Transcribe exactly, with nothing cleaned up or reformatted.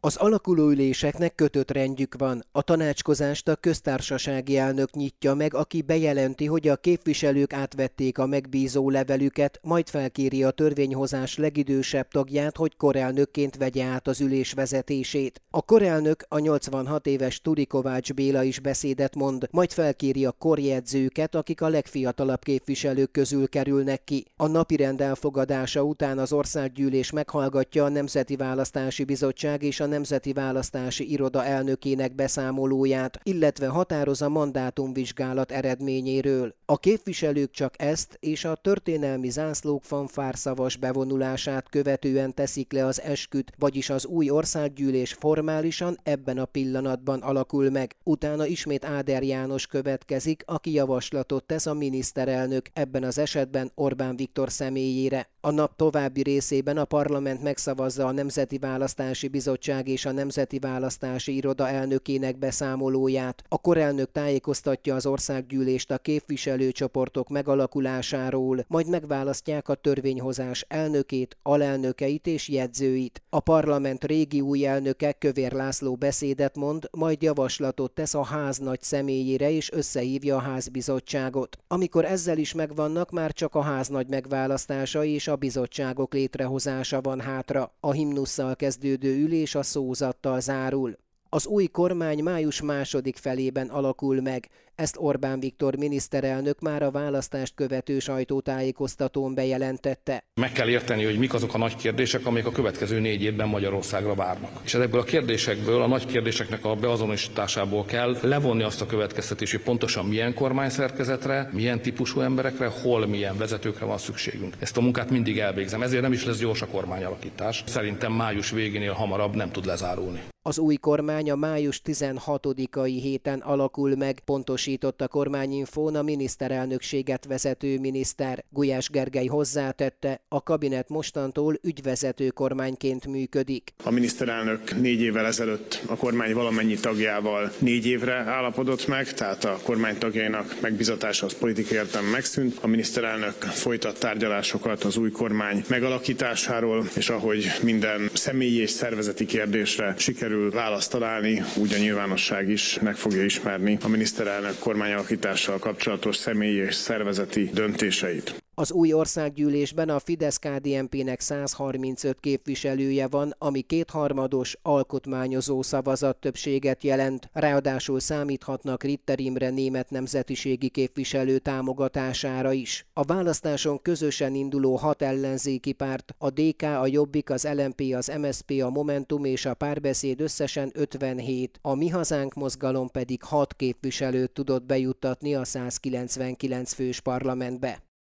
Az alakuló üléseknek kötött rendjük van. A tanácskozást a köztársasági elnök nyitja meg, aki bejelenti, hogy a képviselők átvették a megbízó levelüket, majd felkéri a törvényhozás legidősebb tagját, hogy korelnökként vegye át az ülés vezetését. A korelnök, a nyolcvanhat éves Turi Kovács Béla is beszédet mond, majd felkéri a korjegyzőket, akik a legfiatalabb képviselők közül kerülnek ki. A napirend elfogadása után az országgyűlés meghallgatja a Nemzeti Választási Bizottság és a Nemzeti Választási Iroda elnökének beszámolóját, illetve határoz a mandátumvizsgálat eredményéről. A képviselők csak ezt és a történelmi zászlók fanfárszavas bevonulását követően teszik le az esküt, vagyis az új országgyűlés formálisan ebben a pillanatban alakul meg. Utána ismét Áder János következik, aki javaslatot tesz a miniszterelnök, ebben az esetben Orbán Viktor személyére. A nap további részében a parlament megszavazza a Nemzeti Választási Bizottság és a Nemzeti Választási Iroda elnökének beszámolóját. A korelnök tájékoztatja az országgyűlést a képviselőcsoportok megalakulásáról, majd megválasztják a törvényhozás elnökét, alelnökeit és jegyzőit. A parlament régi új elnöke, Kövér László beszédet mond, majd javaslatot tesz a ház nagy személyére és összehívja a házbizottságot. Amikor ezzel is megvannak, már csak a ház nagy megválasztása és a bizottságok létrehozása van hátra. A himnusszal kezdődő ülés a szózattal zárul. Az új kormány május második felében alakul meg. Ezt Orbán Viktor miniszterelnök már a választást követő sajtótájékoztatón bejelentette. Meg kell érteni, hogy mik azok a nagy kérdések, amelyek a következő négy évben Magyarországra várnak. És ezekből a kérdésekből, a nagy kérdéseknek a beazonosításából kell levonni azt a következtetést, hogy pontosan milyen kormányszerkezetre, milyen típusú emberekre, hol milyen vezetőkre van szükségünk. Ezt a munkát mindig elvégzem, ezért nem is lesz gyors a kormányalakítás. Szerintem május végénél hamarabb nem tud lezárulni. Az új kormány a május tizenhatodikai héten alakul meg, pontosított a Kormányinfón a miniszterelnökséget vezető miniszter. Gulyás Gergely hozzátette, a kabinet mostantól ügyvezető kormányként működik. A miniszterelnök négy évvel ezelőtt a kormány valamennyi tagjával négy évre állapodott meg, tehát a kormány tagjainak megbizatása az politikai értelemben megszűnt. A miniszterelnök folytat tárgyalásokat az új kormány megalakításáról, és ahogy minden személyi és szervezeti kérdésre sikerül választ találni, úgy a nyilvánosság is meg fogja ismerni a miniszterelnök kormányalakítással kapcsolatos személyi és szervezeti döntéseit. Az új országgyűlésben a Fidesz-ká dé en pének száz harmincöt képviselője van, ami kétharmados alkotmányozó szavazattöbbséget jelent. Ráadásul számíthatnak Ritter Imre német nemzetiségi képviselő támogatására is. A választáson közösen induló hat ellenzéki párt, a dé ká, a Jobbik, az el em pé, az em es zé pé, a Momentum és a Párbeszéd összesen ötvenhét, a Mi Hazánk mozgalom pedig hat képviselőt tudott bejuttatni a százkilencvenkilenc fős parlamentbe.